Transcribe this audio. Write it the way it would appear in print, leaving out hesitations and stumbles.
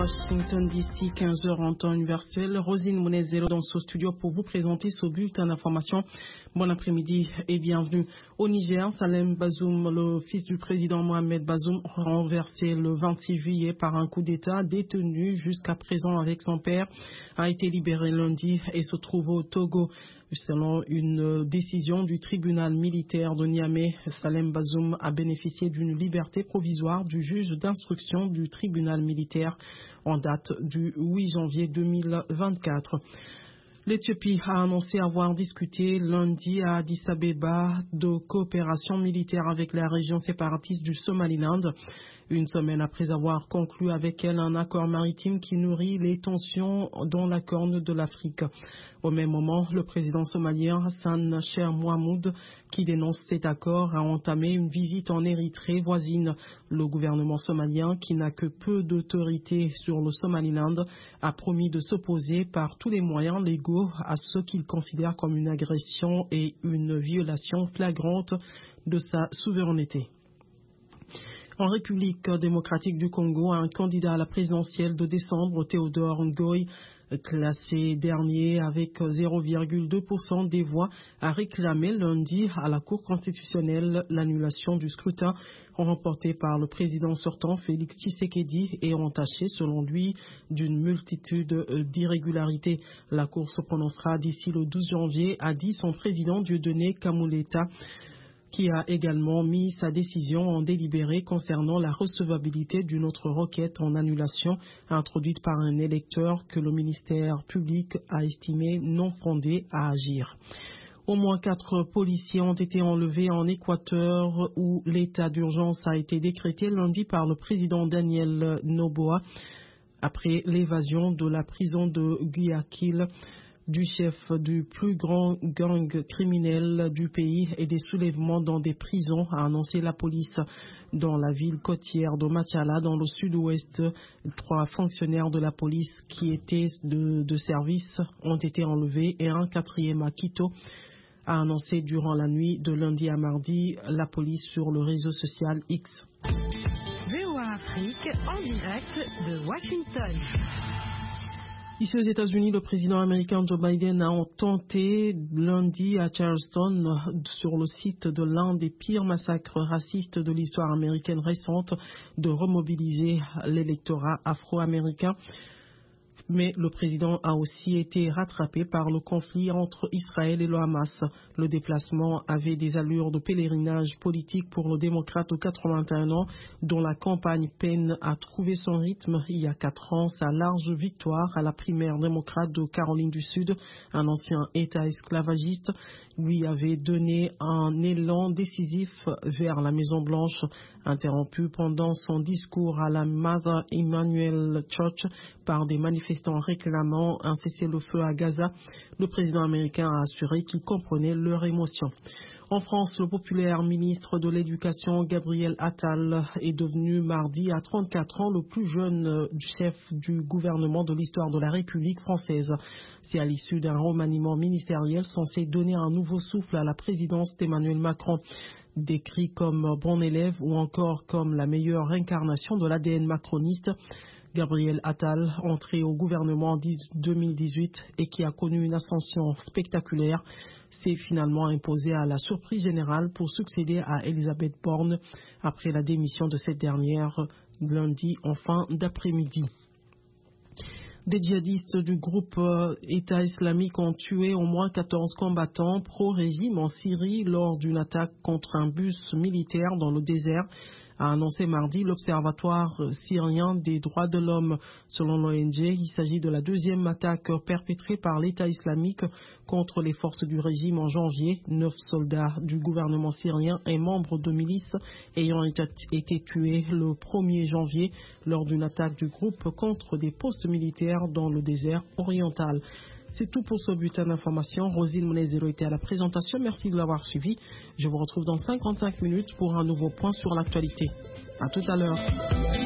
Washington DC, 15h en temps universel. Rosine Monezero dans ce studio pour vous présenter ce bulletin d'information. Bon après-midi et bienvenue. Au Niger, Salem Bazoum, le fils du président Mohamed Bazoum, renversé le 26 juillet par un coup d'État, détenu jusqu'à présent avec son père, a été libéré lundi et se trouve au Togo. Selon une décision du tribunal militaire de Niamey, Salem Bazoum a bénéficié d'une liberté provisoire du juge d'instruction du tribunal militaire en date du 8 janvier 2024. L'Éthiopie a annoncé avoir discuté lundi à Addis Abeba de coopération militaire avec la région séparatiste du Somaliland, une semaine après avoir conclu avec elle un accord maritime qui nourrit les tensions dans la Corne de l'Afrique. Au même moment, le président somalien Hassan Sheikh Mohamud, qui dénonce cet accord, a entamé une visite en Érythrée voisine. Le gouvernement somalien, qui n'a que peu d'autorité sur le Somaliland, a promis de s'opposer par tous les moyens légaux à ce qu'il considère comme une agression et une violation flagrante de sa souveraineté. En République démocratique du Congo, un candidat à la présidentielle de décembre, Théodore Ngoy, classé dernier avec 0,2% des voix, a réclamé lundi à la Cour constitutionnelle l'annulation du scrutin remporté par le président sortant Félix Tshisekedi et entaché, selon lui, d'une multitude d'irrégularités. La Cour se prononcera d'ici le 12 janvier, a dit son président Dieudonné Kamuleta, qui a également mis sa décision en délibéré concernant la recevabilité d'une autre requête en annulation introduite par un électeur que le ministère public a estimé non fondé à agir. Au moins 4 policiers ont été enlevés en Équateur où l'état d'urgence a été décrété lundi par le président Daniel Noboa après l'évasion de la prison de Guayaquil du chef du plus grand gang criminel du pays et des soulèvements dans des prisons, a annoncé la police. Dans la ville côtière de Machala, dans le sud-ouest, 3 fonctionnaires de la police qui étaient de service ont été enlevés et un 4e à Quito, a annoncé durant la nuit de lundi à mardi la police sur le réseau social X. VOA Afrique en direct de Washington. Ici aux États-Unis, le président américain Joe Biden a tenté lundi à Charleston, sur le site de l'un des pires massacres racistes de l'histoire américaine récente, de remobiliser l'électorat afro-américain. Mais le président a aussi été rattrapé par le conflit entre Israël et le Hamas. Le déplacement avait des allures de pèlerinage politique pour le démocrate de 81 ans, dont la campagne peine à trouver son rythme. Il y a 4 ans, sa large victoire à la primaire démocrate de Caroline du Sud, un ancien État esclavagiste, lui avait donné un élan décisif vers la Maison-Blanche. Interrompu pendant son discours à la Mother Emanuel Church par des manifestants réclamant un cessez-le-feu à Gaza, le président américain a assuré qu'il comprenait leur émotion. En France, le populaire ministre de l'Éducation, Gabriel Attal, est devenu mardi à 34 ans le plus jeune chef du gouvernement de l'histoire de la République française. C'est à l'issue d'un remaniement ministériel censé donner un nouveau souffle à la présidence d'Emmanuel Macron. Décrit comme bon élève ou encore comme la meilleure incarnation de l'ADN macroniste, Gabriel Attal, entré au gouvernement en 2018 et qui a connu une ascension spectaculaire, s'est finalement imposé à la surprise générale pour succéder à Elisabeth Borne après la démission de cette dernière lundi en fin d'après-midi. Des djihadistes du groupe État islamique ont tué au moins 14 combattants pro-régime en Syrie lors d'une attaque contre un bus militaire dans le désert, a annoncé mardi l'Observatoire syrien des droits de l'homme. Selon l'ONG, il s'agit de la 2e attaque perpétrée par l'État islamique contre les forces du régime en janvier. 9 soldats du gouvernement syrien et membres de milices ayant été tués le 1er janvier lors d'une attaque du groupe contre des postes militaires dans le désert oriental. C'est tout pour ce bulletin d'information. Rosine Monezero était à la présentation. Merci de l'avoir suivi. Je vous retrouve dans 55 minutes pour un nouveau point sur l'actualité. À tout à l'heure.